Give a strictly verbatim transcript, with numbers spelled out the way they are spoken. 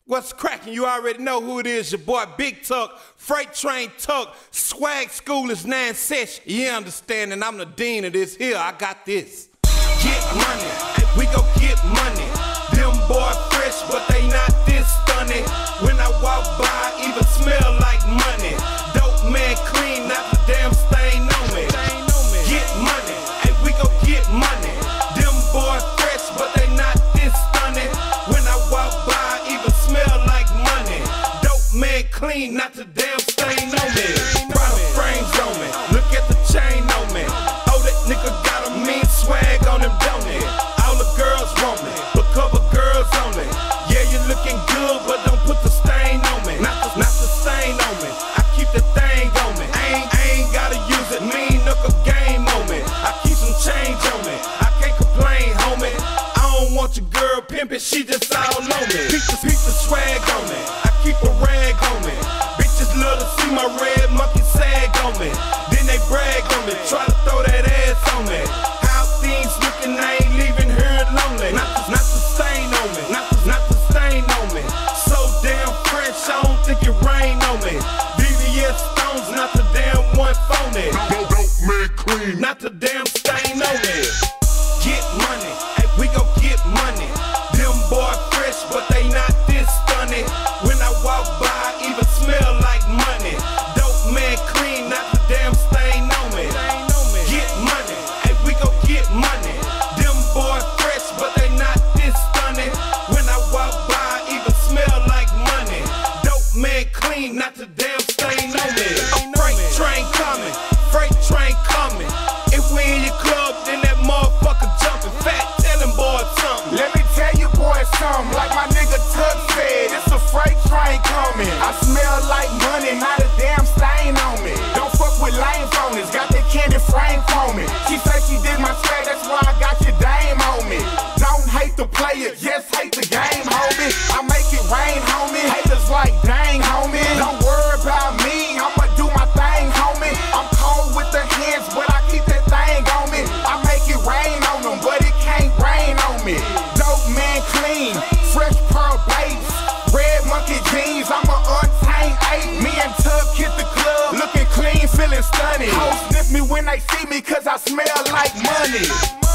What's cracking? You already know who it is. Your boy Big Tuck, Freight Train Tuck, Swag School is now in session. You understand? And I'm the dean of this here. I got this. Get money, we gon' get money. Them boy fresh, but they not this stunning. When I walk by, even smell like money. Dope man clean, not the damn stain on me. Get money, we gon' get money. Them boy fresh, but they not this stunning. When I walk by, even smell like money. Dope man clean, not the damn stain on me. Product frames on me, look at the chain on me. Oh, that nigga got a mean swag on him, don't it? All the girls want me, but cover girls only. Yeah, you looking good, but don't put the stain on me. Not the, not the stain on me, I keep the thing on me. I ain't, I ain't gotta use it, mean knuckle game on me. I keep some change on me, I can't complain, homie. I don't want your girl pimpin', she just all on me. Keep the, keep the swag on me, I keep a rag on me. Bitches love to see my red monkey sag on me. Then they brag on me, try to throw that ass on me. How things looking, I ain't leaving her lonely. Not, not the stain on me, not, not the stain on me. So damn fresh, I don't think it rain on me. V V S stones, not the damn one phony. Dope, dope man clean, not the damn stain on me. Get money, hey, we gon' get money. Them boy fresh, but they not this stunning. When I walk by, even smell like money. Dope man clean, not the damn stain on me. Get money, hey, we gon' get money. Them boy fresh, but they not this stunning. When I walk by, even smell like money. Dope man clean, not the damn stain on me. A freight train coming, freight train coming. If we in your club, then that motherfucker jumping. Fat, tell them boys something. Let me tell you boys something, like my nigga Tuck said, it's a freight train coming. I smell like money, not a damn stain on me. Don't fuck with lame phonies, got that candy frame for me. She say she did my swag, that's why I got your dame on me. Don't hate the player, just hate the game, homie. I make it rain, homie. Haters like dang, homie. Don't worry about me, I'ma do my thing, homie. I'm cold with the hands, but I keep that thing on me. I make it rain on them, but it can't rain on me. Dope man clean, fresh pearl babes, red monkey jeans, I'm a untamed ape. Me and Tuck hit the club, looking clean, feeling stunning. Hoes sniff me when they see me, cause I smell like money.